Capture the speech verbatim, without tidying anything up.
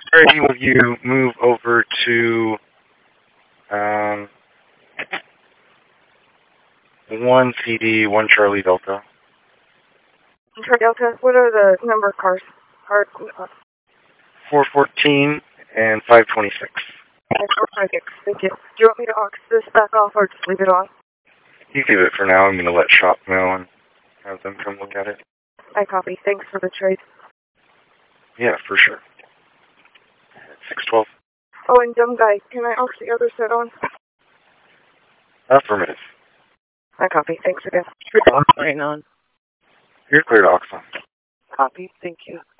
Alrighty, will you move over to um, one C D, one Charlie Delta? Charlie Delta, what are the number cars? Car, uh, four fourteen and five twenty-six. four five six, thank you. Do you want me to aux this back off or just leave it on? You keep it for now. I'm going to let shop know and have them come look at it. I copy. Thanks for the trade. Yeah, for sure. six twelve. Oh, and dumb guy, can I aux the other set on? Affirmative. I copy. Thanks again. Right on. You're clear to aux on. Copy. Thank you.